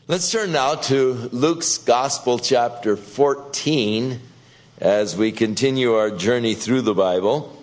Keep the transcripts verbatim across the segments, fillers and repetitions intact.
Let's turn now to Luke's Gospel, chapter fourteen, as we continue our journey through the Bible.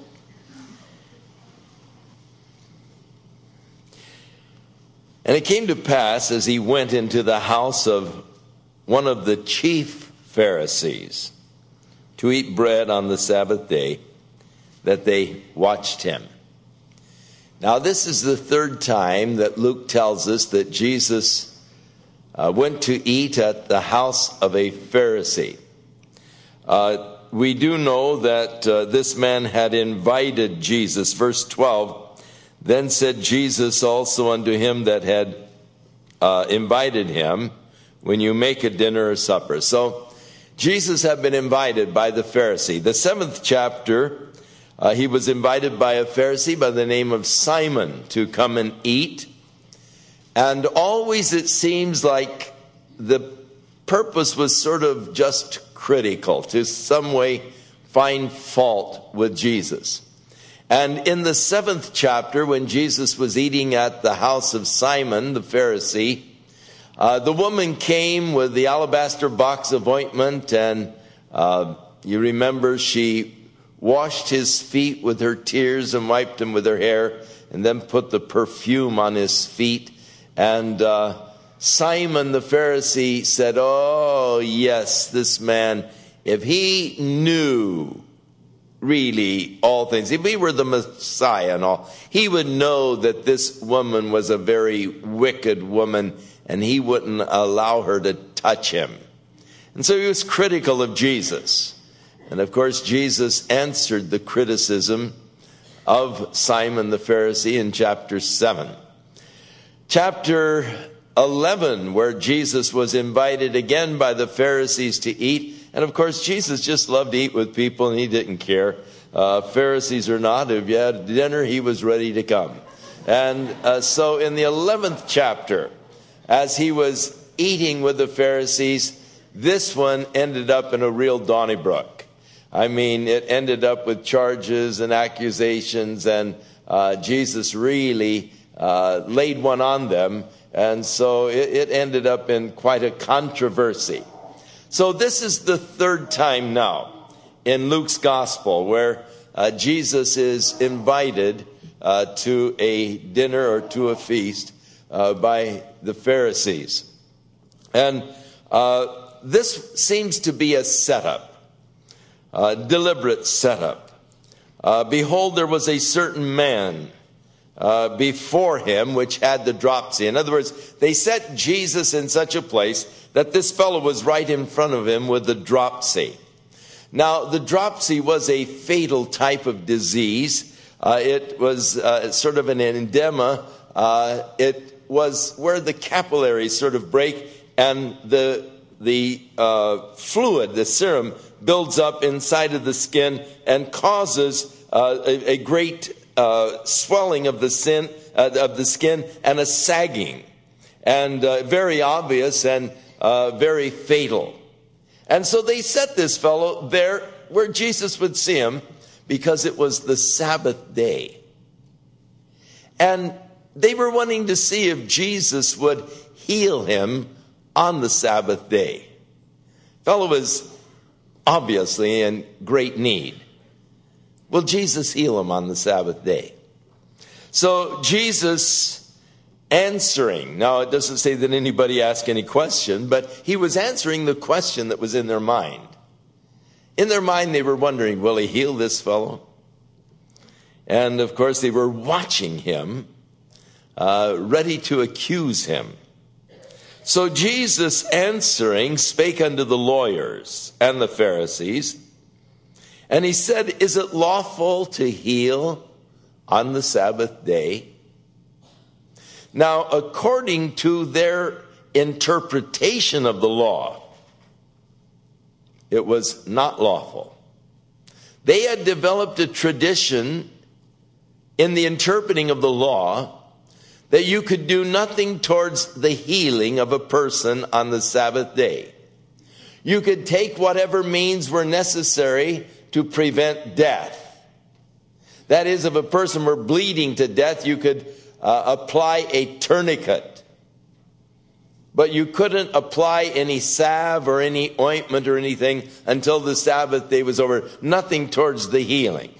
And it came to pass, as he went into the house of one of the chief Pharisees to eat bread on the Sabbath day, that they watched him. Now, this is the third time that Luke tells us that Jesus Uh, went to eat at the house of a Pharisee. Uh, we do know that uh, this man had invited Jesus. Verse twelve, then said Jesus also unto him that had uh, invited him, when you make a dinner or supper. So Jesus had been invited by the Pharisee. The seventh chapter, uh, he was invited by a Pharisee by the name of Simon to come and eat. And always it seems like the purpose was sort of just critical, to some way find fault with Jesus. And in the seventh chapter, when Jesus was eating at the house of Simon, the Pharisee, uh, the woman came with the alabaster box of ointment, and uh, you remember she washed his feet with her tears and wiped them with her hair, and then put the perfume on his feet. And uh, Simon the Pharisee said, oh, yes, this man, if he knew really all things, if he were the Messiah and all, he would know that this woman was a very wicked woman, and he wouldn't allow her to touch him. And so he was critical of Jesus. And of course, Jesus answered the criticism of Simon the Pharisee in chapter seven. Chapter eleven, where Jesus was invited again by the Pharisees to eat. And of course, Jesus just loved to eat with people, and he didn't care. Uh, Pharisees or not, if you had dinner, he was ready to come. And uh, so in the eleventh chapter, as he was eating with the Pharisees, this one ended up in a real Donnybrook. I mean, it ended up with charges and accusations, and uh, Jesus really Uh, laid one on them, and so it, it ended up in quite a controversy. So this is the third time now in Luke's gospel where uh, Jesus is invited uh, to a dinner or to a feast uh, by the Pharisees. And uh, this seems to be a setup, a deliberate setup. Uh, Behold, there was a certain man Uh, before him, which had the dropsy. In other words, they set Jesus in such a place that this fellow was right in front of him with the dropsy. Now, the dropsy was a fatal type of disease. Uh, it was uh, sort of an endema. Uh, it was where the capillaries sort of break, and the the uh, fluid, the serum, builds up inside of the skin and causes uh, a, a great Uh, swelling of the sin uh, of the skin, and a sagging, and uh, very obvious and uh, very fatal. And so they set this fellow there where Jesus would see him, because it was the Sabbath day, and they were wanting to see if Jesus would heal him on the Sabbath day. The fellow was obviously in great need. Will Jesus heal him on the Sabbath day? So Jesus answering, now it doesn't say that anybody asked any question, but he was answering the question that was in their mind. In their mind, they were wondering, will he heal this fellow? And of course, they were watching him, uh, ready to accuse him. So Jesus answering spake unto the lawyers and the Pharisees, and he said, is it lawful to heal on the Sabbath day? Now, according to their interpretation of the law, it was not lawful. They had developed a tradition in the interpreting of the law that you could do nothing towards the healing of a person on the Sabbath day. You could take whatever means were necessary to prevent death. That is, if a person were bleeding to death, you could uh, apply a tourniquet. but you couldn't apply any salve or any ointment or anything until the Sabbath day was over. Nothing towards the healing.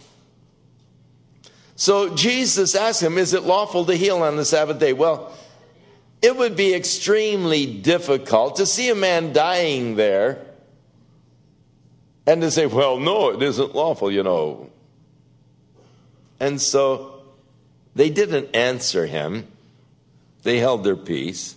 So Jesus asked him, is it lawful to heal on the Sabbath day? Well, it would be extremely difficult to see a man dying there and to say, well, no, it isn't lawful, you know. And so they didn't answer him. They held their peace.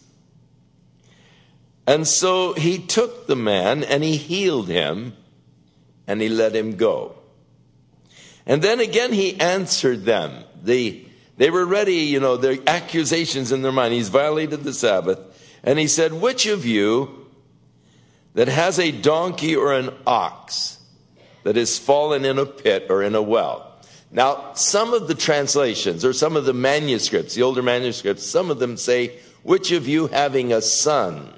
And so he took the man and he healed him and he let him go. And then again he answered them. They, they were ready, you know, their accusations in their mind. He's violated the Sabbath. And he said, which of you that has a donkey or an ox that has fallen in a pit or in a well? Now, some of the translations or some of the manuscripts, the older manuscripts, some of them say, which of you having a son?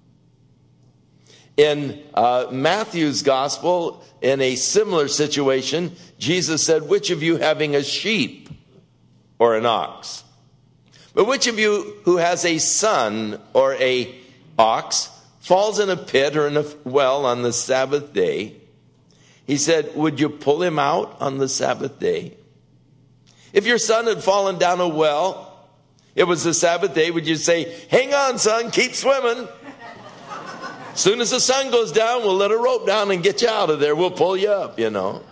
In uh, Matthew's gospel, in a similar situation, Jesus said, which of you having a sheep or an ox? But which of you who has a son or a ox falls in a pit or in a well on the Sabbath day? He said, would you pull him out on the Sabbath day? If your son had fallen down a well, it was the Sabbath day, would you say, hang on, son, keep swimming? As soon as the sun goes down, we'll let a rope down and get you out of there. We'll pull you up, you know.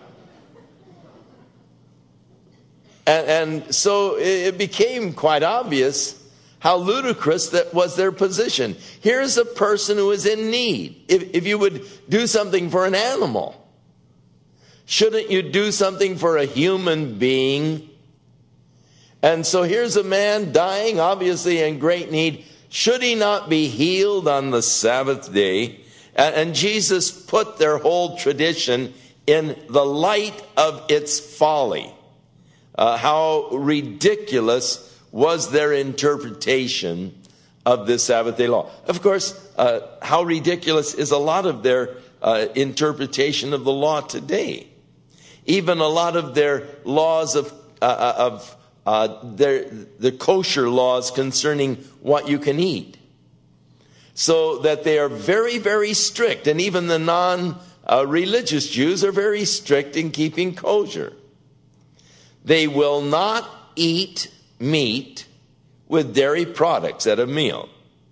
And, and so it became quite obvious how ludicrous that was their position. Here's a person who is in need. If, if you would do something for an animal, shouldn't you do something for a human being? And so here's a man dying, obviously in great need. Should he not be healed on the Sabbath day? And Jesus put their whole tradition in the light of its folly. Uh, how ridiculous was their interpretation of this Sabbath day law. Of course, uh, how ridiculous is a lot of their uh, interpretation of the law today. Even a lot of their laws of uh, of Uh, their, the kosher laws concerning what you can eat. So that they are very, very strict. And even the non-religious uh, Jews are very strict in keeping kosher. They will not eat meat with dairy products at a meal.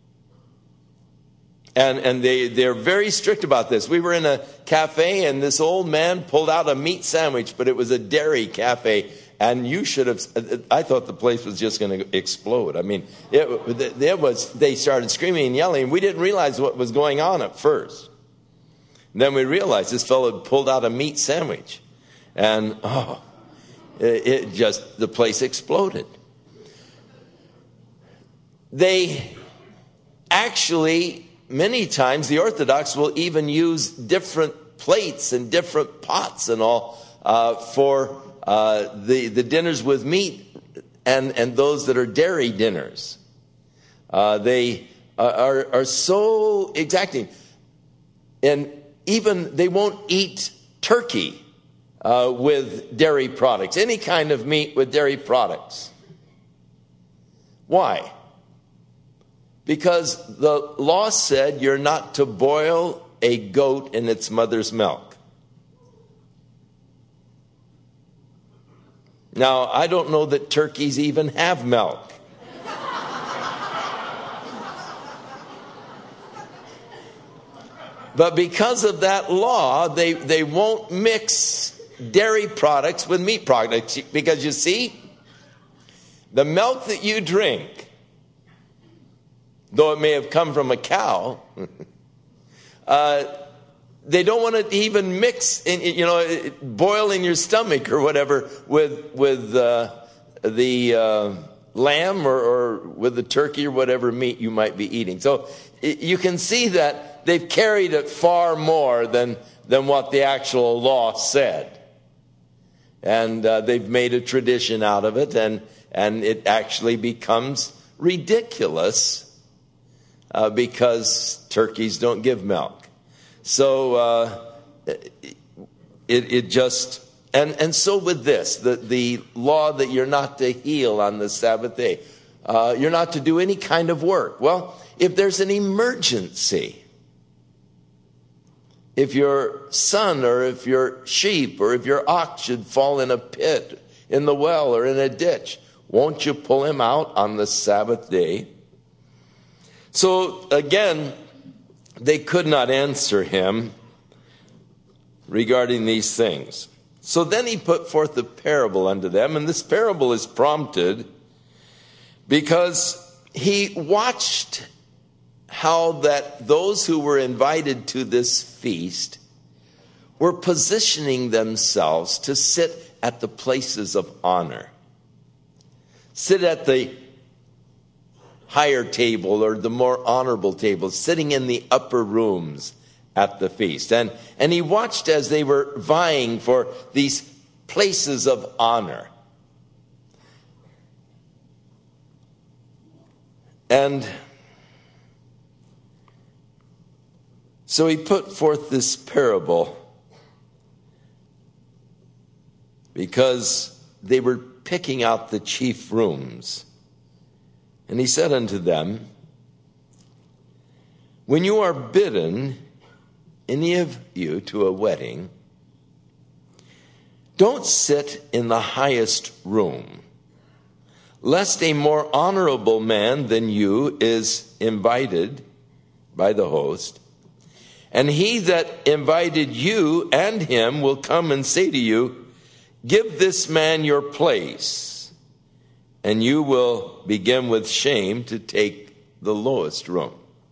And, and they, they're very strict about this. We were in a cafe and this old man pulled out a meat sandwich, but it was a dairy cafe. And you should have, I thought the place was just going to explode. I mean, it, it was, they started screaming and yelling. We didn't realize what was going on at first. Then we realized this fellow had pulled out a meat sandwich. And, oh, it, it just, the place exploded. They actually, many times, the Orthodox will even use different plates and different pots and all uh, for Uh, the, the dinners with meat and, and those that are dairy dinners. Uh, they are, are so exacting. And even they won't eat turkey uh, with dairy products, any kind of meat with dairy products. Why? Because the law said you're not to boil a goat in its mother's milk. Now, I don't know that turkeys even have milk. But because of that law, they, they won't mix dairy products with meat products. Because you see, the milk that you drink, though it may have come from a cow, uh, they don't want to even mix, in, you know, boil in your stomach or whatever with with uh, the uh, lamb or, or with the turkey or whatever meat you might be eating. So it, you can see that they've carried it far more than than what the actual law said, and uh, they've made a tradition out of it, and and it actually becomes ridiculous uh, because turkeys don't give milk. So uh, it, it just, and, and so with this, the, the law that you're not to heal on the Sabbath day. uh, you're not to do any kind of work. Well, if there's an emergency, if your son or if your sheep or if your ox should fall in a pit, in the well or in a ditch, won't you pull him out on the Sabbath day? So again, they could not answer him regarding these things. So then he put forth a parable unto them, and this parable is prompted because he watched how that those who were invited to this feast were positioning themselves to sit at the places of honor. Sit at the higher table or the more honorable table, sitting in the upper rooms at the feast. And, and he watched as they were vying for these places of honor. And so he put forth this parable because they were picking out the chief rooms. And he said unto them, when you are bidden, any of you, to a wedding, don't sit in the highest room, lest a more honorable man than you is invited by the host, and he that invited you and him will come and say to you, give this man your place. And you will begin with shame to take the lowest room.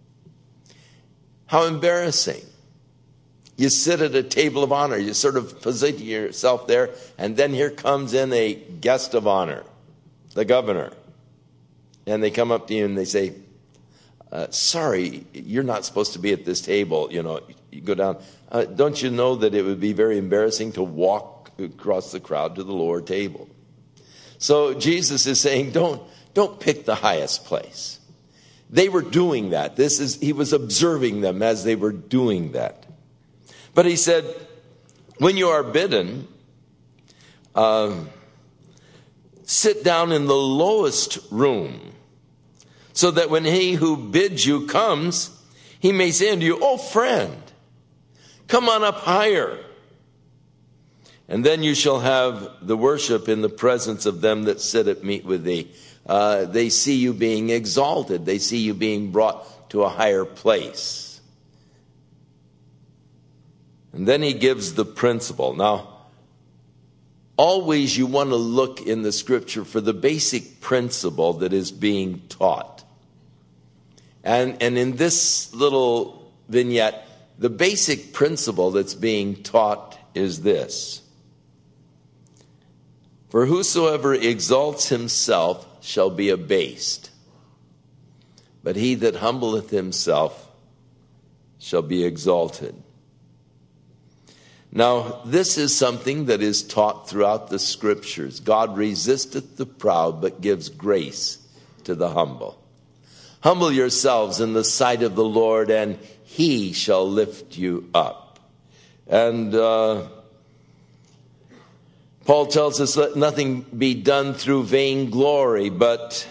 How embarrassing. You sit at a table of honor. You sort of position yourself there. And then here comes in a guest of honor, the governor. And they come up to you and they say, uh, sorry, you're not supposed to be at this table. You know, you go down. Uh, don't you know that it would be very embarrassing to walk across the crowd to the lower table? So Jesus is saying, don't, don't pick the highest place. They were doing that. This is, he was observing them as they were doing that. But he said, when you are bidden, uh, sit down in the lowest room, so that when he who bids you comes, he may say unto you, oh friend, come on up higher. And then you shall have the worship in the presence of them that sit at meat with thee. Uh, they see you being exalted. They see you being brought to a higher place. And then he gives the principle. Now, always you want to look in the scripture for the basic principle that is being taught. And, and in this little vignette, the basic principle that's being taught is this. For whosoever exalts himself shall be abased, but he that humbleth himself shall be exalted. Now, this is something that is taught throughout the scriptures. God resisteth the proud, but gives grace to the humble. Humble yourselves in the sight of the Lord, and he shall lift you up. And uh, Paul tells us, let nothing be done through vainglory, but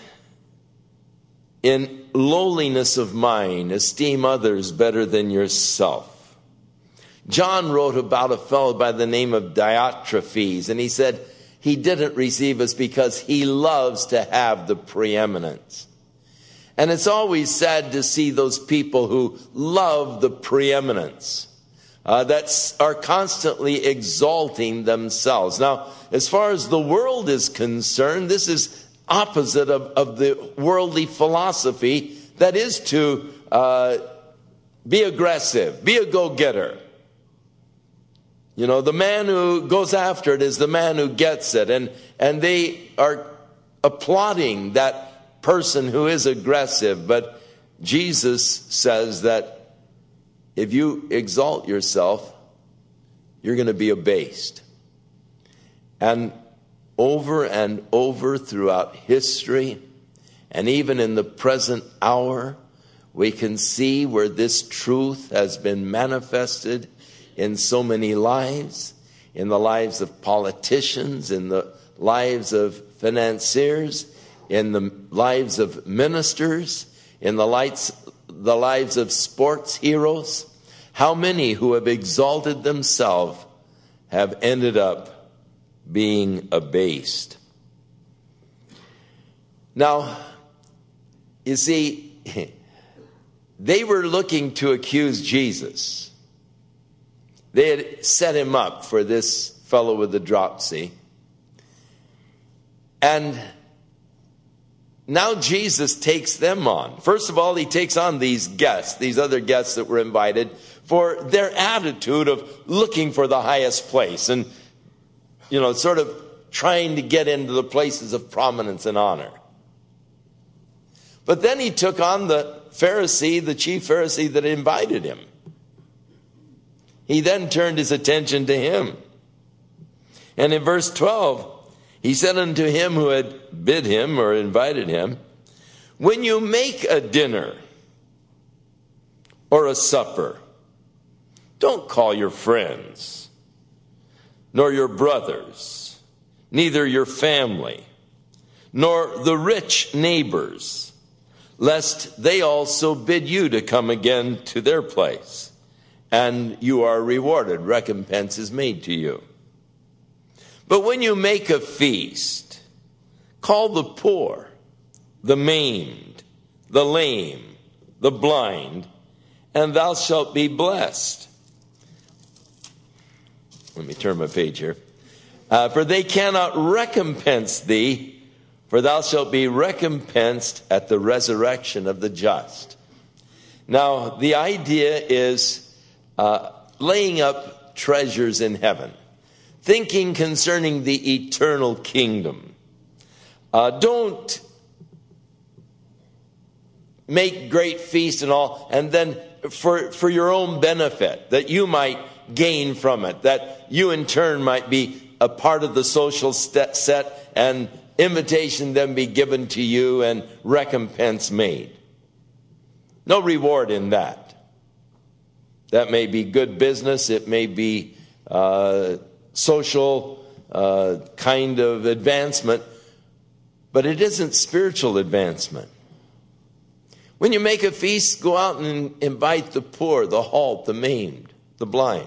in lowliness of mind, esteem others better than yourself. John wrote about a fellow by the name of Diotrephes, and he said he didn't receive us because he loves to have the preeminence. And it's always sad to see those people who love the preeminence. Uh, that are constantly exalting themselves. Now, as far as the world is concerned, this is opposite of, of the worldly philosophy that is to uh, be aggressive, be a go-getter. You know, the man who goes after it is the man who gets it. And, and they are applauding that person who is aggressive. But Jesus says that if you exalt yourself, you're going to be abased. And over and over throughout history, and even in the present hour, we can see where this truth has been manifested in so many lives, in the lives of politicians, in the lives of financiers, in the lives of ministers, in the lights, the lives of sports heroes. How many who have exalted themselves have ended up being abased? Now, you see, they were looking to accuse Jesus. They had set him up for this fellow with the dropsy. And now Jesus takes them on. First of all, he takes on these guests, these other guests that were invited, for their attitude of looking for the highest place and, you know, sort of trying to get into the places of prominence and honor. But then he took on the Pharisee, the chief Pharisee that invited him. He then turned his attention to him. And in verse twelve, he said unto him who had bid him or invited him, when you make a dinner or a supper, don't call your friends, nor your brothers, neither your family, nor the rich neighbors, lest they also bid you to come again to their place, and you are rewarded. Recompense is made to you. But when you make a feast, call the poor, the maimed, the lame, the blind, and thou shalt be blessed. Let me turn my page here. Uh, for they cannot recompense thee, for thou shalt be recompensed at the resurrection of the just. Now, the idea is uh, laying up treasures in heaven, thinking concerning the eternal kingdom. Uh, don't make great feasts and all, and then for, for your own benefit, that you might gain from it, that you in turn might be a part of the social st- set, and invitation then be given to you and recompense made. No reward in that. That may be good business. It may be uh, social uh, kind of advancement, but it isn't spiritual advancement. When you make a feast, go out and invite the poor, the halt, the maimed, the blind.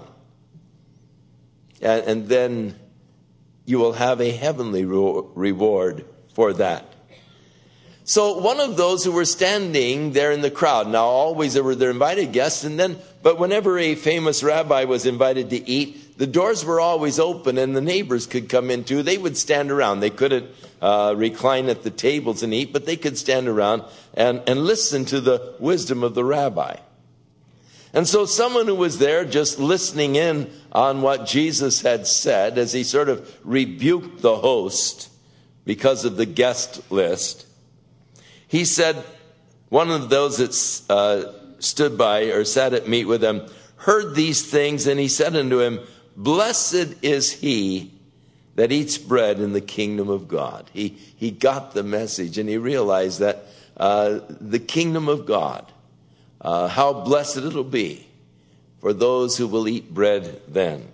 And, and then you will have a heavenly re- reward for that. So one of those who were standing there in the crowd, now always there were their invited guests, and then, but whenever a famous rabbi was invited to eat, the doors were always open and the neighbors could come in too. They would stand around. They couldn't uh, recline at the tables and eat, but they could stand around and, and listen to the wisdom of the rabbi. And so someone who was there just listening in on what Jesus had said as he sort of rebuked the host because of the guest list, he said, one of those that uh, stood by or sat at meat with him heard these things, and he said unto him, blessed is he that eats bread in the kingdom of God. He, he got the message, and he realized that uh, the kingdom of God, uh, how blessed it'll be for those who will eat bread then.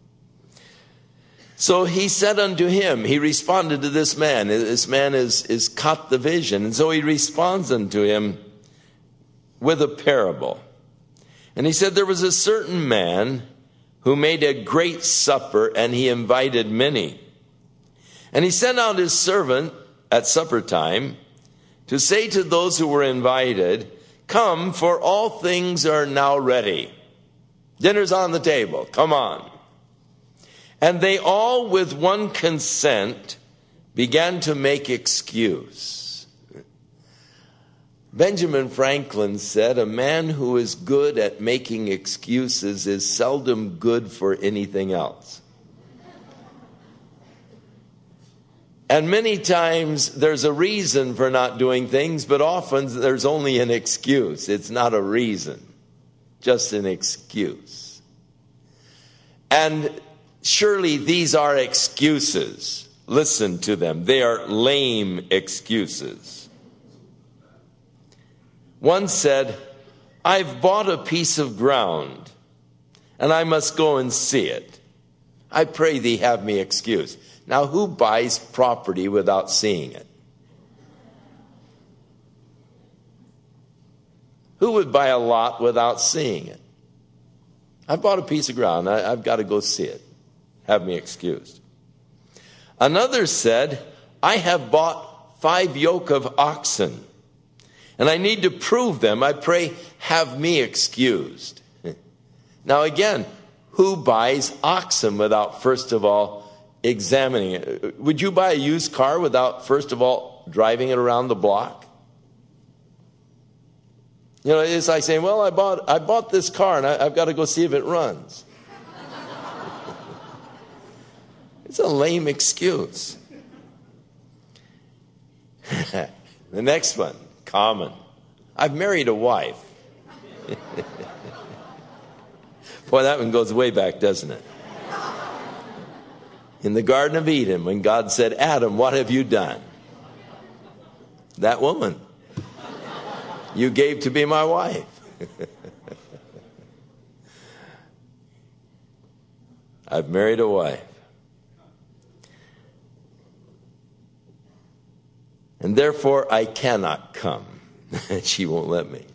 So he said unto him, he responded to this man. This man is, is caught the vision. And so he responds unto him with a parable. And he said, there was a certain man who made a great supper, and he invited many. And he sent out his servant at supper time to say to those who were invited, come, for all things are now ready. Dinner's on the table. Come on. And they all with one consent began to make excuse. Benjamin Franklin said, a man who is good at making excuses is seldom good for anything else. And many times there's a reason for not doing things, but often there's only an excuse. It's not a reason, just an excuse. And surely these are excuses. Listen to them. They are lame excuses. One said, I've bought a piece of ground, and I must go and see it. I pray thee have me excused. Now, who buys property without seeing it? Who would buy a lot without seeing it? I bought a piece of ground. I, I've got to go see it. Have me excused. Another said, I have bought five yoke of oxen, and I need to prove them. I pray, have me excused. Now again, who buys oxen without first of all examining it? Would you buy a used car without first of all driving it around the block? You know, it's like saying, well, I bought I bought this car and I, I've got to go see if it runs. It's a lame excuse. The next one, common. I've married a wife. Boy, that one goes way back, doesn't it? In the Garden of Eden, when God said, Adam, what have you done? That woman you gave to be my wife. I've married a wife. And therefore I cannot come. She won't let me.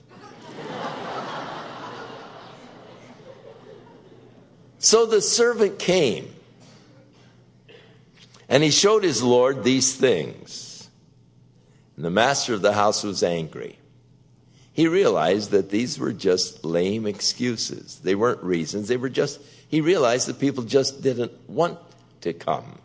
So the servant came, and he showed his Lord these things. And the master of the house was angry. He realized that these were just lame excuses. They weren't reasons. They were just, he realized that people just didn't want to come.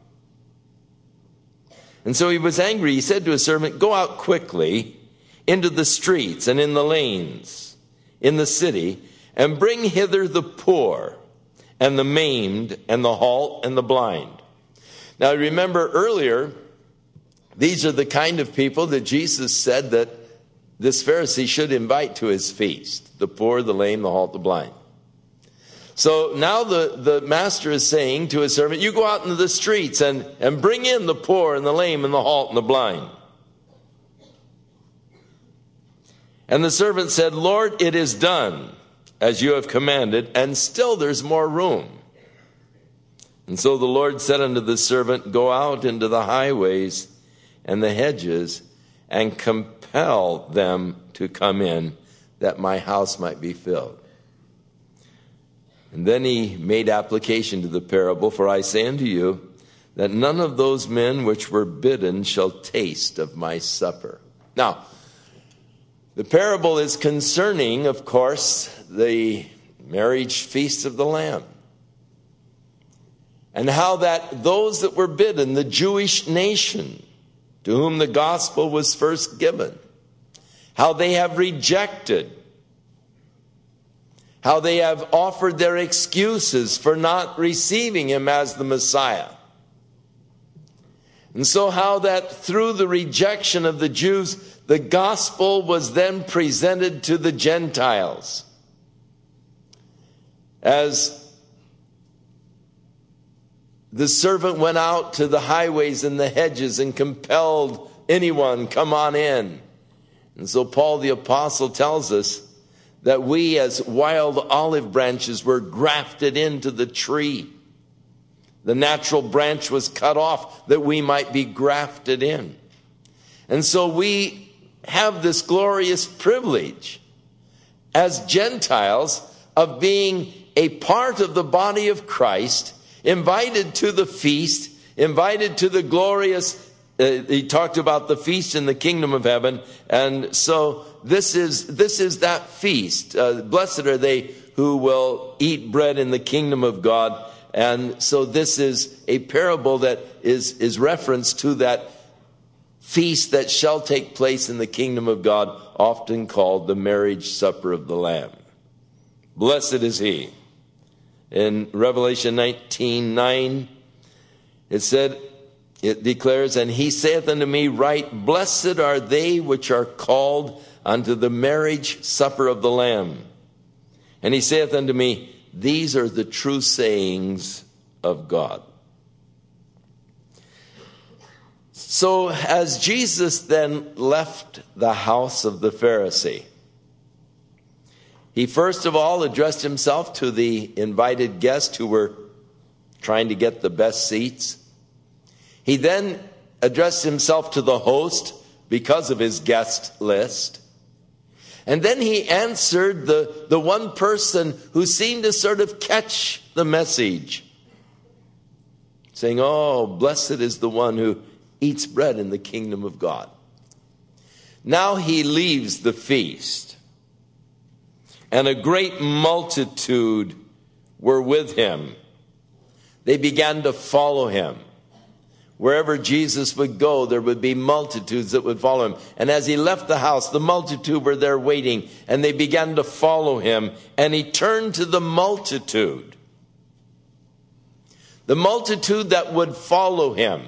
And so he was angry. He said to his servant, go out quickly into the streets and in the lanes in the city, and bring hither the poor and the maimed and the halt and the blind. Now remember earlier, these are the kind of people that Jesus said that this Pharisee should invite to his feast. The poor, the lame, the halt, the blind. So now the, the master is saying to his servant, you go out into the streets and, and bring in the poor and the lame and the halt and the blind. And the servant said, Lord, it is done as you have commanded, and still there's more room. And so the Lord said unto the servant, go out into the highways and the hedges and compel them to come in, that my house might be filled. And then he made application to the parable, for I say unto you, that none of those men which were bidden shall taste of my supper. Now, the parable is concerning, of course, the marriage feast of the Lamb. And how that those that were bidden, the Jewish nation, to whom the gospel was first given, how they have rejected, how they have offered their excuses for not receiving him as the Messiah. And so how that through the rejection of the Jews, the gospel was then presented to the Gentiles as the servant went out to the highways and the hedges and compelled anyone, come on in. And so Paul the apostle tells us that we as wild olive branches were grafted into the tree. The natural branch was cut off that we might be grafted in. And so we have this glorious privilege as Gentiles of being a part of the body of Christ, invited to the feast, invited to the glorious, uh, he talked about the feast in the kingdom of heaven. And so this is, this is that feast. Uh, blessed are they who will eat bread in the kingdom of God. And so this is a parable that is, is reference to that feast that shall take place in the kingdom of God, often called the marriage supper of the Lamb. Blessed is he. In Revelation nineteen nine, it said, it declares, and he saith unto me, right, blessed are they which are called unto the marriage supper of the Lamb. And he saith unto me, these are the true sayings of God. So as Jesus then left the house of the Pharisee, he first of all addressed himself to the invited guests who were trying to get the best seats. He then addressed himself to the host because of his guest list. And then he answered the, the one person who seemed to sort of catch the message, saying, oh, blessed is the one who eats bread in the kingdom of God. Now he leaves the feast, and a great multitude were with him. They began to follow him. Wherever Jesus would go, there would be multitudes that would follow him. And as he left the house, the multitude were there waiting, and they began to follow him. And he turned to the multitude, the multitude that would follow him.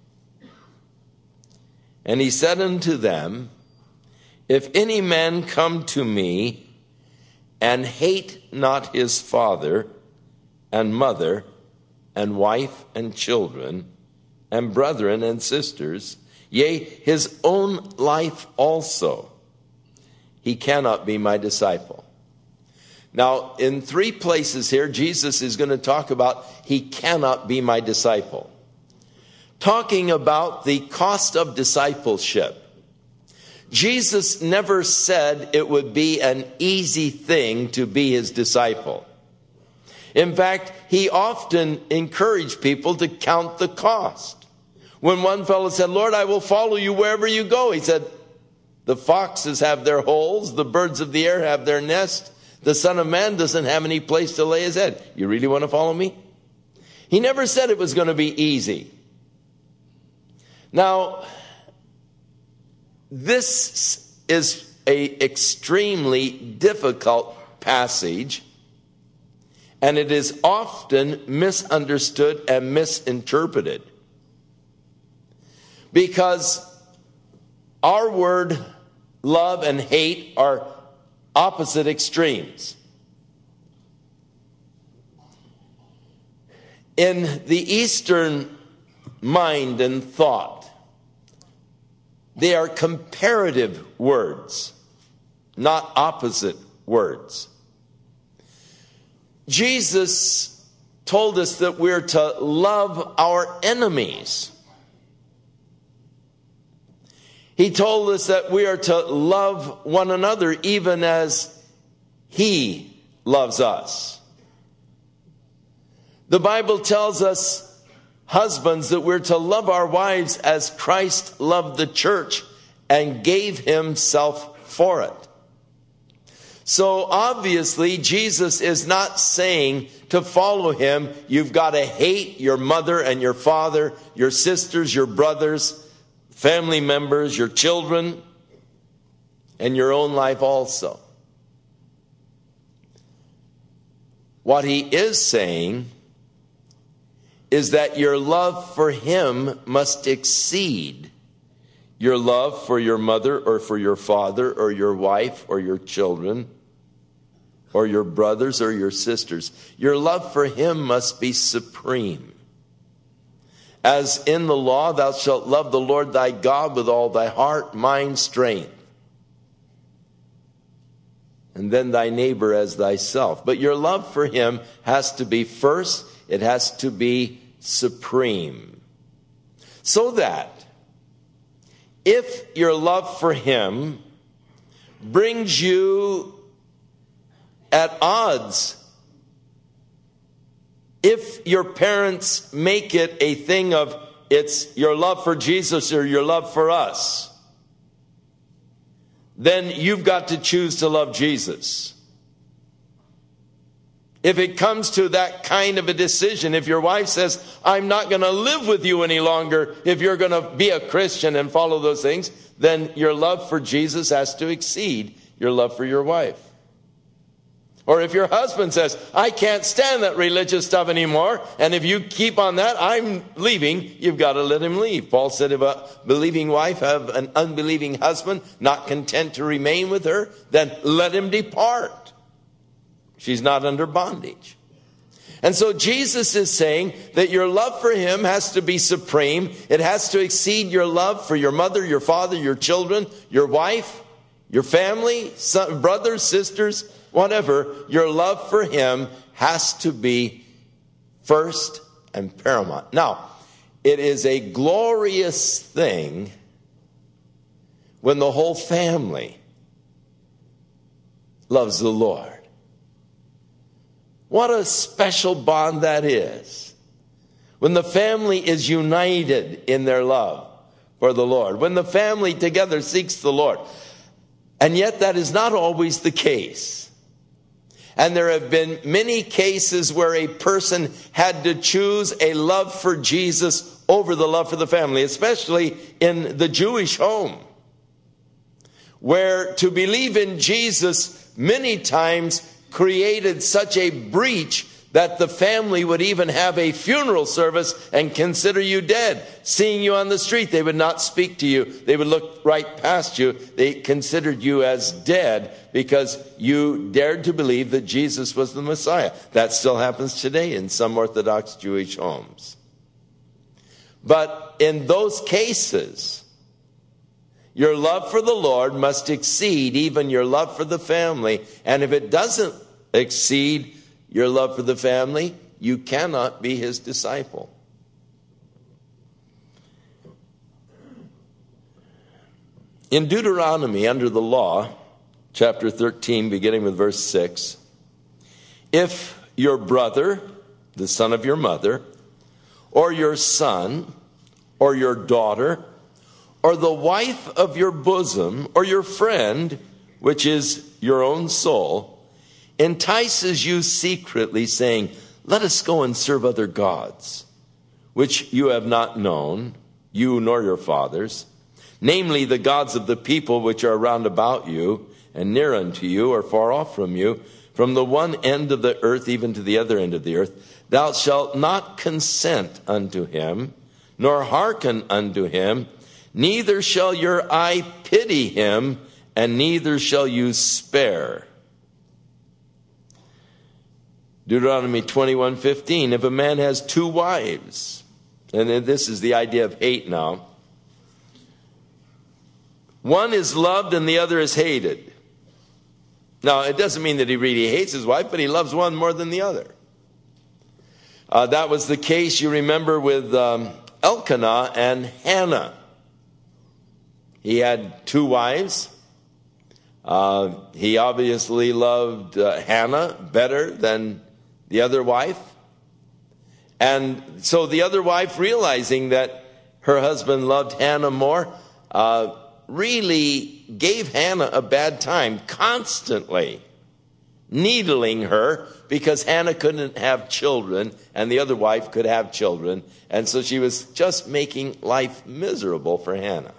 And he said unto them, if any man come to me and hate not his father and mother and wife and children and brethren and sisters, yea, his own life also, he cannot be my disciple. Now, in three places here, Jesus is going to talk about he cannot be my disciple. Talking about the cost of discipleship. Jesus never said it would be an easy thing to be his disciple. In fact, he often encouraged people to count the cost. When one fellow said, Lord, I will follow you wherever you go, he said, the foxes have their holes, the birds of the air have their nest, the Son of Man doesn't have any place to lay his head. You really want to follow me? He never said it was going to be easy. Now, this is an extremely difficult passage, and it is often misunderstood and misinterpreted. Because our word love and hate are opposite extremes. In the Eastern mind and thought, they are comparative words, not opposite words. Jesus told us that we're to love our enemies. He told us that we are to love one another even as he loves us. The Bible tells us, husbands, that we're to love our wives as Christ loved the church and gave himself for it. So obviously, Jesus is not saying to follow him, you've got to hate your mother and your father, your sisters, your brothers, family members, your children, and your own life also. What he is saying is that your love for him must exceed your love for your mother or for your father or your wife or your children or your brothers or your sisters. Your love for him must be supreme. As in the law, thou shalt love the Lord thy God with all thy heart, mind, strength. And then thy neighbor as thyself. But your love for him has to be first. It has to be supreme. So that if your love for him brings you at odds, if your parents make it a thing of it's your love for Jesus or your love for us, then you've got to choose to love Jesus. If it comes to that kind of a decision, if your wife says, I'm not going to live with you any longer if you're going to be a Christian and follow those things, then your love for Jesus has to exceed your love for your wife. Or if your husband says, I can't stand that religious stuff anymore, and if you keep on that, I'm leaving, you've got to let him leave. Paul said, if a believing wife have an unbelieving husband, not content to remain with her, then let him depart. She's not under bondage. And so Jesus is saying that your love for him has to be supreme. It has to exceed your love for your mother, your father, your children, your wife, your family, son, brothers, sisters, whatever. Your love for him has to be first and paramount. Now, it is a glorious thing when the whole family loves the Lord. What a special bond that is. When the family is united in their love for the Lord. When the family together seeks the Lord. And yet that is not always the case. And there have been many cases where a person had to choose a love for Jesus over the love for the family, especially in the Jewish home, where to believe in Jesus many times created such a breach that the family would even have a funeral service and consider you dead. Seeing you on the street, they would not speak to you. They would look right past you. They considered you as dead because you dared to believe that Jesus was the Messiah. That still happens today in some Orthodox Jewish homes. But in those cases, your love for the Lord must exceed even your love for the family. And if it doesn't exceed your love for the family, you cannot be his disciple. In Deuteronomy, under the law, chapter thirteen, beginning with verse six, if your brother, the son of your mother, or your son, or your daughter, or the wife of your bosom, or your friend, which is your own soul, entices you secretly, saying, let us go and serve other gods, which you have not known, you nor your fathers, namely the gods of the people which are round about you, and near unto you, or far off from you, from the one end of the earth even to the other end of the earth. Thou shalt not consent unto him, nor hearken unto him, neither shall your eye pity him, and neither shall you spare. Deuteronomy twenty-one fifteen, if a man has two wives, and this is the idea of hate now, one is loved and the other is hated. Now, it doesn't mean that he really hates his wife, but he loves one more than the other. Uh, that was the case, you remember, with um, Elkanah and Hannah. He had two wives. Uh, he obviously loved uh, Hannah better than the other wife. And so the other wife, realizing that her husband loved Hannah more, uh, really gave Hannah a bad time, constantly needling her because Hannah couldn't have children and the other wife could have children. And so she was just making life miserable for Hannah.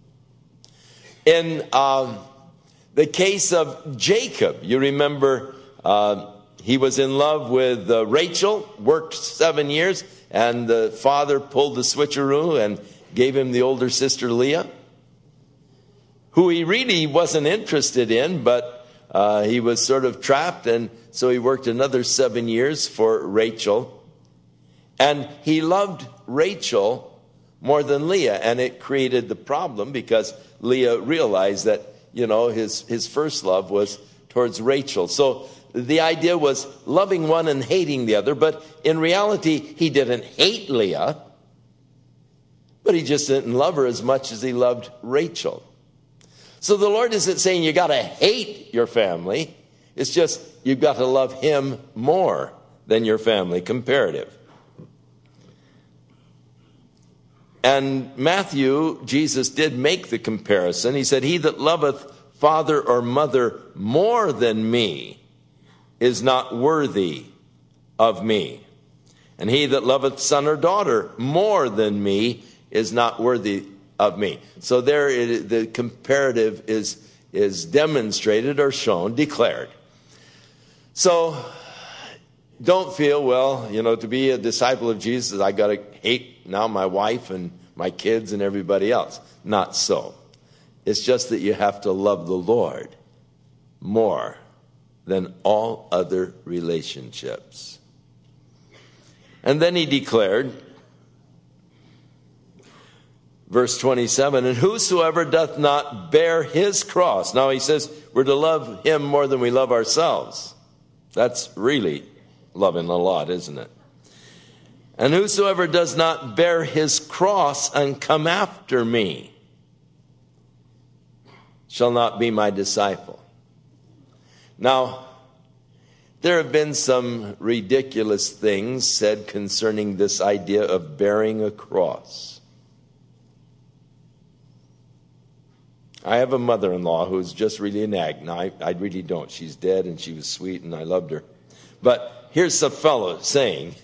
In uh, the case of Jacob, you remember uh, he was in love with uh, Rachel, worked seven years, and the father pulled the switcheroo and gave him the older sister Leah, who he really wasn't interested in, but uh, he was sort of trapped, and so he worked another seven years for Rachel. And he loved Rachel more than Leah, and it created the problem because Leah realized that, you know, his, his first love was towards Rachel. So the idea was loving one and hating the other, but in reality, he didn't hate Leah, but he just didn't love her as much as he loved Rachel. So the Lord isn't saying you got to hate your family. It's just you've got to love him more than your family, comparative. And Matthew, Jesus did make the comparison. He said, he that loveth father or mother more than me is not worthy of me. And he that loveth son or daughter more than me is not worthy of me. So there it, the comparative is, is demonstrated or shown, declared. So don't feel, well, you know, to be a disciple of Jesus, I got to hate now my wife and my kids and everybody else. Not so. It's just that you have to love the Lord more than all other relationships. And then he declared, verse twenty-seven, and whosoever doth not bear his cross. Now he says we're to love him more than we love ourselves. That's really loving a lot, isn't it? And whosoever does not bear his cross and come after me shall not be my disciple. Now, there have been some ridiculous things said concerning this idea of bearing a cross. I have a mother-in-law who's just really a nag. Now, I, I really don't. She's dead, and she was sweet, and I loved her. But here's a fellow saying,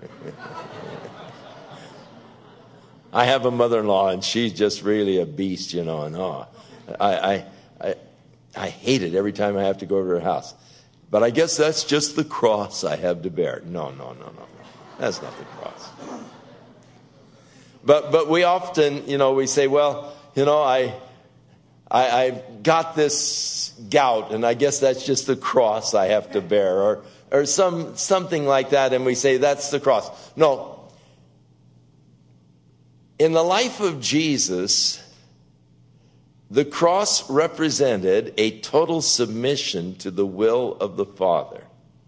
I have a mother-in-law, and she's just really a beast, you know. And oh, I, I, I, I hate it every time I have to go to her house. But I guess that's just the cross I have to bear. No, no, no, no, no. That's not the cross. But but we often, you know, we say, well, you know, I, I, I've got this gout, and I guess that's just the cross I have to bear, or or some something like that, and we say that's the cross. No. In the life of Jesus, the cross represented a total submission to the will of the Father.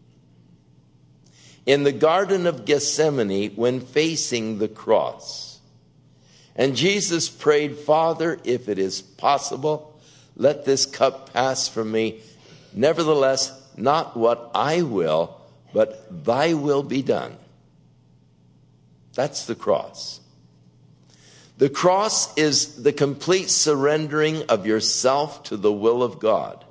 In the Garden of Gethsemane, when facing the cross, and Jesus prayed, Father, if it is possible, let this cup pass from me. Nevertheless, not what I will, but thy will be done. That's the cross. The cross is the complete surrendering of yourself to the will of God.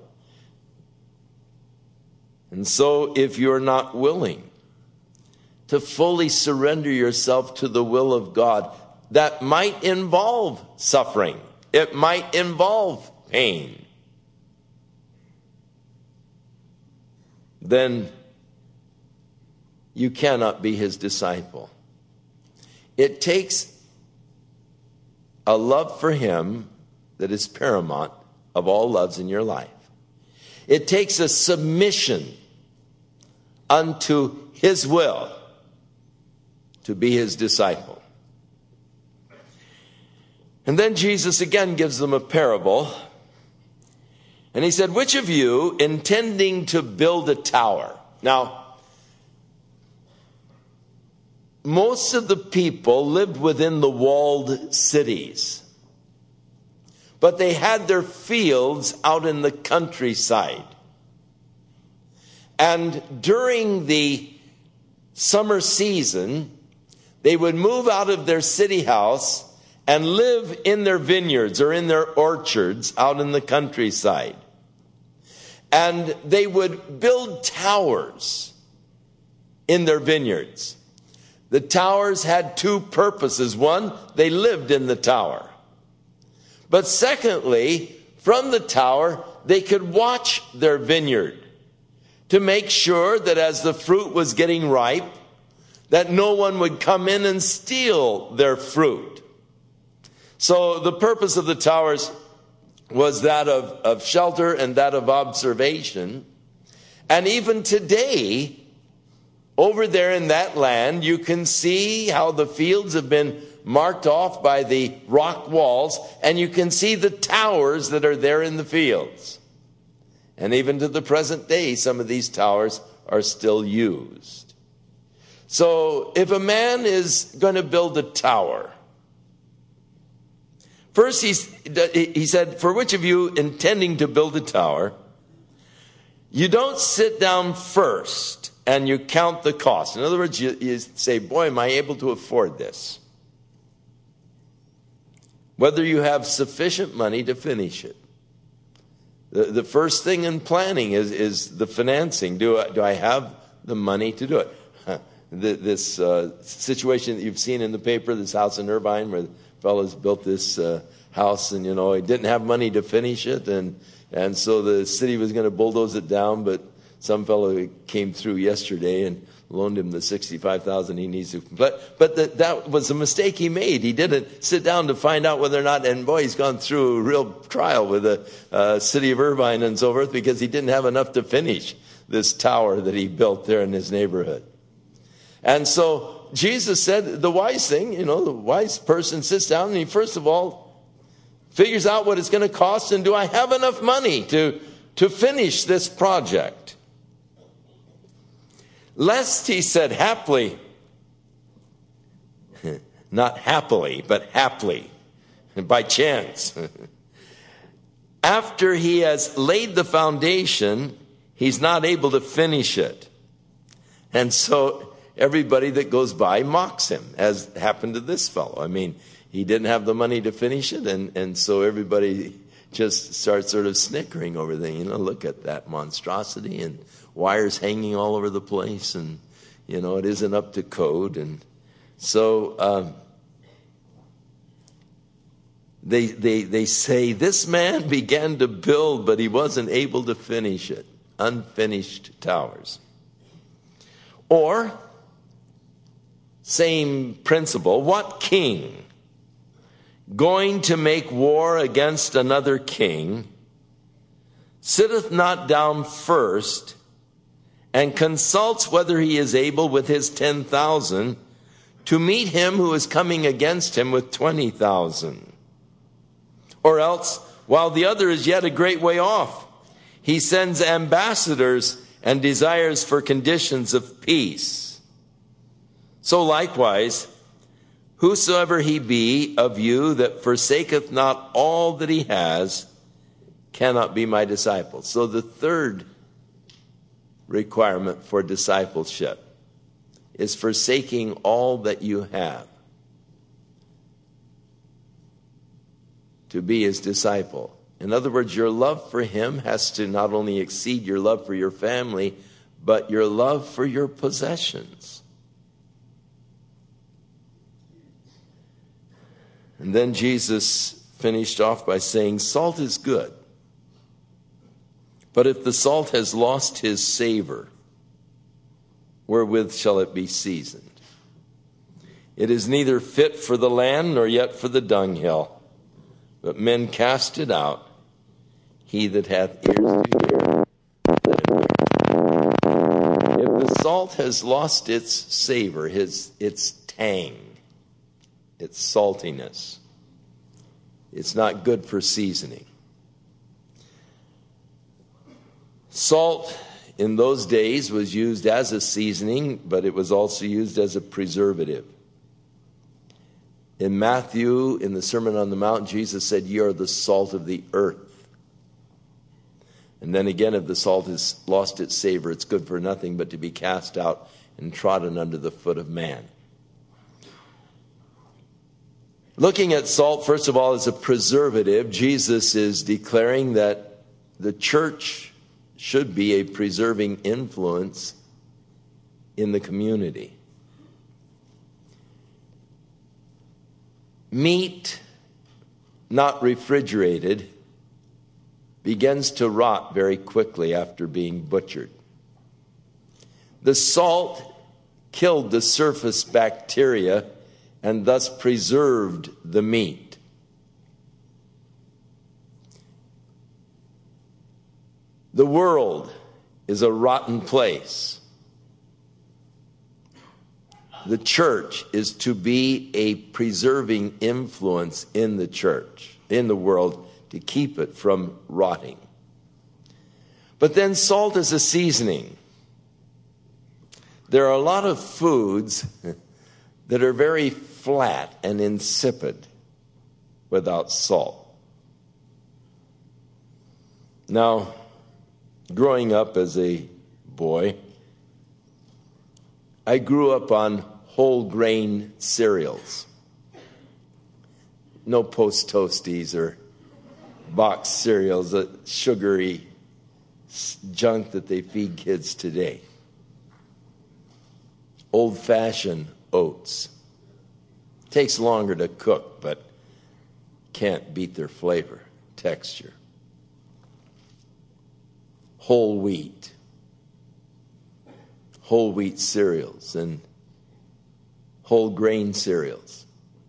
And so if you're not willing to fully surrender yourself to the will of God, that might involve suffering. It might involve pain. Then you cannot be his disciple. It takes a love for him that is paramount of all loves in your life. It takes a submission unto his will to be his disciple. And then Jesus again gives them a parable. And he said, which of you, intending to build a tower? Now, most of the people lived within the walled cities, but they had their fields out in the countryside. And during the summer season, they would move out of their city house and live in their vineyards or in their orchards out in the countryside. And they would build towers in their vineyards. The towers had two purposes. One, they lived in the tower. But secondly, from the tower, they could watch their vineyard to make sure that as the fruit was getting ripe, that no one would come in and steal their fruit. So the purpose of the towers was that of, of shelter and that of observation. And even today, over there in that land, you can see how the fields have been marked off by the rock walls, and you can see the towers that are there in the fields. And even to the present day, some of these towers are still used. So if a man is going to build a tower, first he's, he said, for which of you intending to build a tower, you don't sit down first and you count the cost. In other words, you, you say, boy, am I able to afford this? Whether you have sufficient money to finish it. The, the first thing in planning is, is the financing. Do I, do I have the money to do it? The, this uh, situation that you've seen in the paper, this house in Irvine, where the fellows built this uh, house, and, you know, he didn't have money to finish it, and, and so the city was going to bulldoze it down, but some fellow came through yesterday and loaned him the sixty-five thousand dollars he needs to. But, but the, that was a mistake he made. He didn't sit down to find out whether or not, and boy, he's gone through a real trial with the uh, city of Irvine and so forth, because he didn't have enough to finish this tower that he built there in his neighborhood. And so Jesus said the wise thing, you know, the wise person sits down and he first of all figures out what it's going to cost, and do I have enough money to, to finish this project? Lest, he said, haply, not happily, but haply, by chance, after he has laid the foundation, he's not able to finish it. And so everybody that goes by mocks him, as happened to this fellow. I mean, he didn't have the money to finish it, and, and so everybody just starts sort of snickering over the, you know, look at that monstrosity, and wires hanging all over the place, and, you know, it isn't up to code. And so um, they, they, they say, this man began to build, but he wasn't able to finish it. Unfinished towers. Or, same principle, what king going to make war against another king sitteth not down first and consults whether he is able with his ten thousand to meet him who is coming against him with twenty thousand? Or else, while the other is yet a great way off, he sends ambassadors and desires for conditions of peace. So likewise, whosoever he be of you that forsaketh not all that he has, cannot be my disciple. So the third requirement for discipleship is forsaking all that you have to be his disciple. In other words, your love for him has to not only exceed your love for your family, but your love for your possessions. And then Jesus finished off by saying, salt is good, but if the salt has lost his savor, wherewith shall it be seasoned? It is neither fit for the land nor yet for the dunghill, but men cast it out. He that hath ears to hear, let him hear. If the salt has lost its savor, his, its tang, its saltiness, it's not good for seasoning. Salt in those days was used as a seasoning, but it was also used as a preservative. In Matthew, in the Sermon on the Mount, Jesus said, ye are the salt of the earth. And then again, if the salt has lost its savor, it's good for nothing but to be cast out and trodden under the foot of man. Looking at salt, first of all, as a preservative, Jesus is declaring that the church should be a preserving influence in the community. Meat not refrigerated begins to rot very quickly after being butchered. The salt killed the surface bacteria and thus preserved the meat. The world is a rotten place. The church is to be a preserving influence in the church, in the world, to keep it from rotting. But then salt is a seasoning. There are a lot of foods that are very flat and insipid without salt. Now, growing up as a boy, I grew up on whole grain cereals. No Post Toasties or box cereals, the sugary junk that they feed kids today. Old-fashioned oats. Takes longer to cook, but can't beat their flavor, texture. Whole wheat. Whole wheat cereals and whole grain cereals.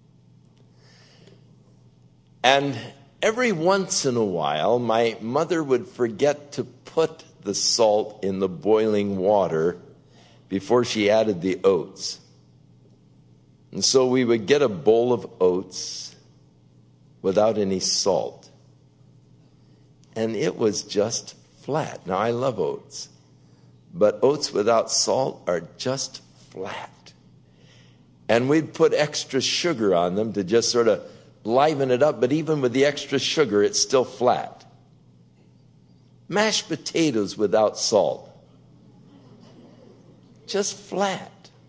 And every once in a while, my mother would forget to put the salt in the boiling water before she added the oats. And so we would get a bowl of oats without any salt. And it was just flat. Now, I love oats, but oats without salt are just flat. And we'd put extra sugar on them to just sort of liven it up, but even with the extra sugar, it's still flat. mashed potatoes without salt. Just flat.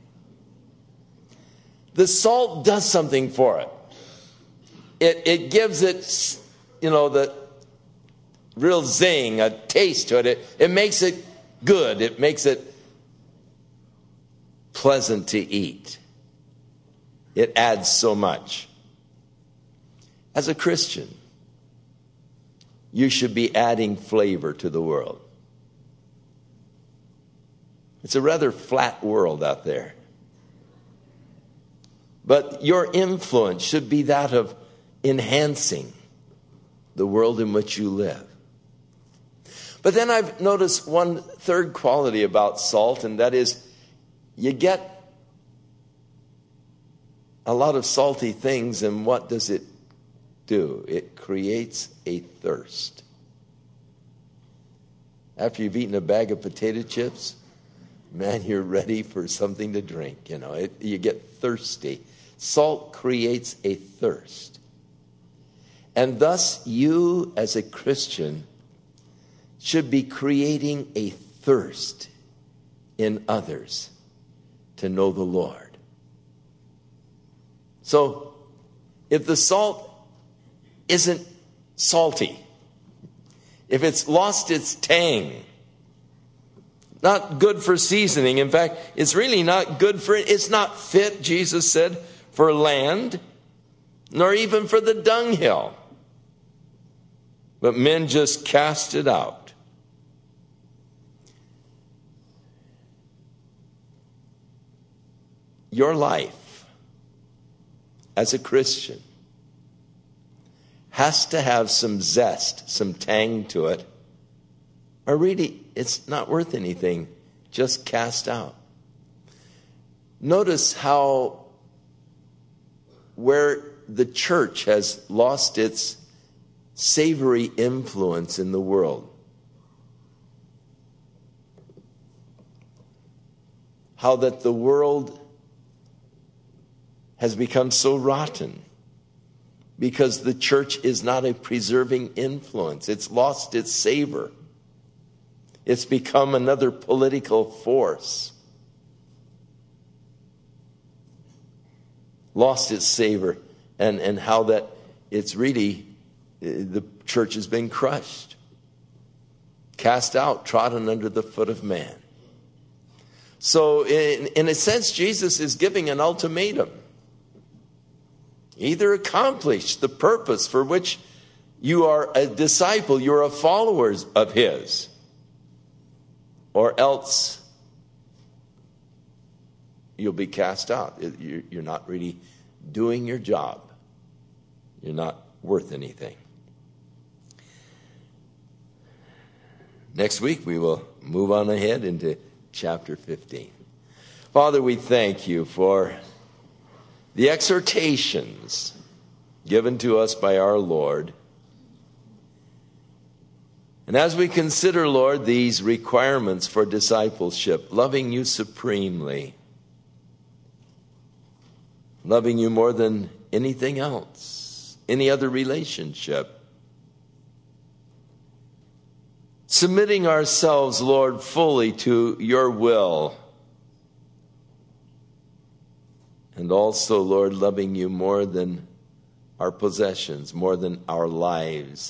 The salt does something for it. It, it gives it, you know, the real zing, a taste to it. it. It makes it good. It makes it pleasant to eat. It adds so much. As a Christian, you should be adding flavor to the world. It's a rather flat world out there. But your influence should be that of enhancing the world in which you live. But then I've noticed one third quality about salt, and that is you get a lot of salty things, and what does it do? It creates a thirst. After you've eaten a bag of potato chips, man, you're ready for something to drink. You know, it, you get thirsty. Salt creates a thirst. And thus, you as a Christian should be creating a thirst in others to know the Lord. So, if the salt isn't salty, if it's lost its tang, not good for seasoning. In fact, it's really not good for, it's not fit, Jesus said, for land, nor even for the dunghill. But men just cast it out. Your life as a Christian has to have some zest, some tang to it, or really it's not worth anything, just cast out. Notice how where the church has lost its savory influence in the world, how that the world has become so rotten because the church is not a preserving influence. It's lost its savor. It's become another political force. Lost its savor, and, and how that it's really, the church has been crushed, cast out, trodden under the foot of man. So in, in a sense, Jesus is giving an ultimatum. Either accomplish the purpose for which you are a disciple, you're a follower of his, or else you'll be cast out. You're not really doing your job. You're not worth anything. Next week we will move on ahead into chapter fifteen. Father, we thank you for the exhortations given to us by our Lord. And as we consider, Lord, these requirements for discipleship, loving you supremely, loving you more than anything else, any other relationship, submitting ourselves, Lord, fully to your will, and also, Lord, loving you more than our possessions, more than our lives.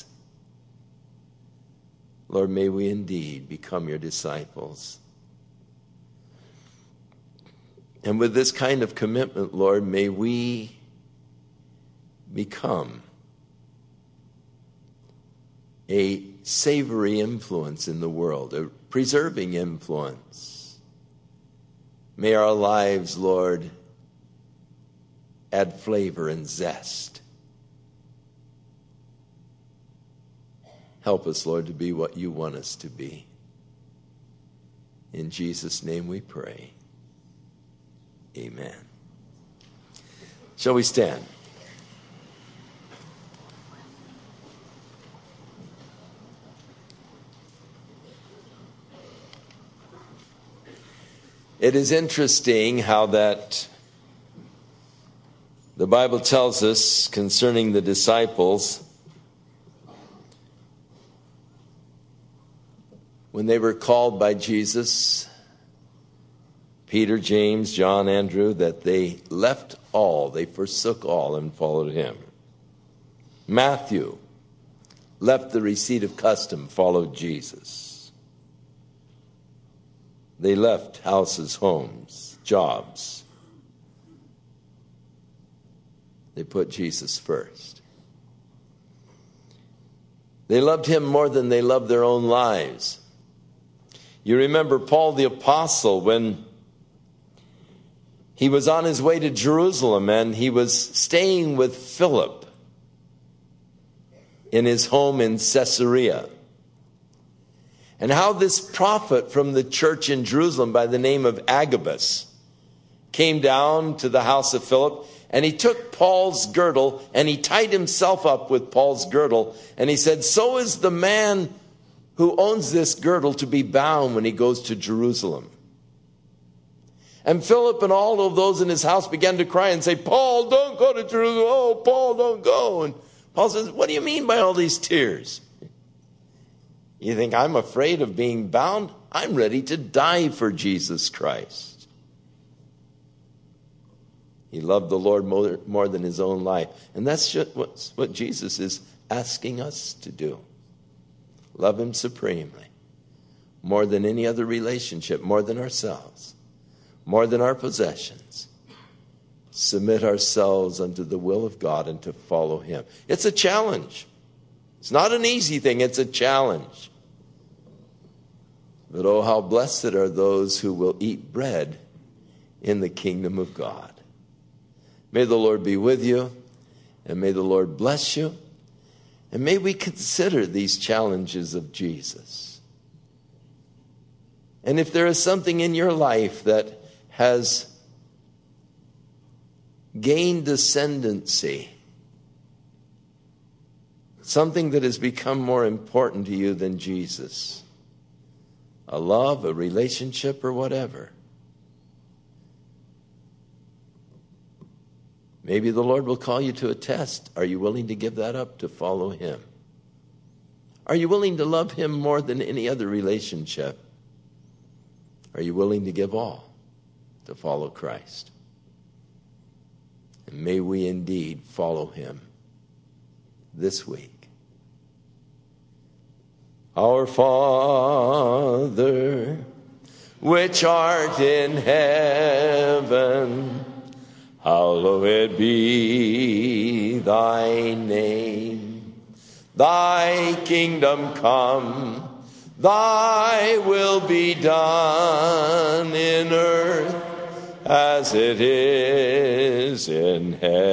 Lord, may we indeed become your disciples. And with this kind of commitment, Lord, may we become a savory influence in the world, a preserving influence. May our lives, Lord, add flavor and zest. Help us, Lord, to be what you want us to be. In Jesus' name we pray. Amen. Shall we stand? It is interesting how that the Bible tells us concerning the disciples when they were called by Jesus, Peter, James, John, Andrew, that they left all, they forsook all and followed him. Matthew left the receipt of custom, followed Jesus. They left houses, homes, jobs. They put Jesus first. They loved him more than they loved their own lives. You remember Paul the Apostle when he was on his way to Jerusalem and he was staying with Philip in his home in Caesarea. And how this prophet from the church in Jerusalem by the name of Agabus came down to the house of Philip, and he took Paul's girdle and he tied himself up with Paul's girdle. And he said, so is the man who owns this girdle to be bound when he goes to Jerusalem. And Philip and all of those in his house began to cry and say, Paul, don't go to Jerusalem. Oh, Paul, don't go. And Paul says, what do you mean by all these tears? You think I'm afraid of being bound? I'm ready to die for Jesus Christ. He loved the Lord more, more than his own life. And that's just what, what Jesus is asking us to do. Love him supremely. More than any other relationship, more than ourselves, more than our possessions. Submit ourselves unto the will of God and to follow him. It's a challenge. It's not an easy thing. It's a challenge. But oh, how blessed are those who will eat bread in the kingdom of God. May the Lord be with you, and may the Lord bless you, and may we consider these challenges of Jesus. And if there is something in your life that has gained ascendancy, something that has become more important to you than Jesus, a love, a relationship, or whatever, maybe the Lord will call you to a test. Are you willing to give that up to follow him? Are you willing to love him more than any other relationship? Are you willing to give all to follow Christ? And may we indeed follow him this week. Our Father, which art in heaven, hallowed be thy name. Thy kingdom come, thy will be done in earth as it is in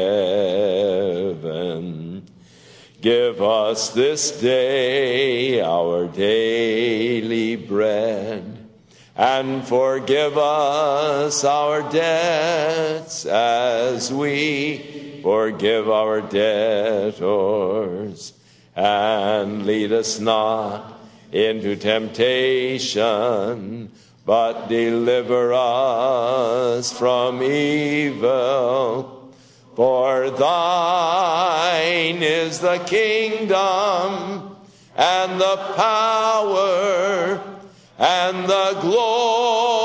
heaven. Give us this day our daily bread, and forgive us our debts as we forgive our debtors. And lead us not into temptation, but deliver us from evil. For thine is the kingdom and the power and the glory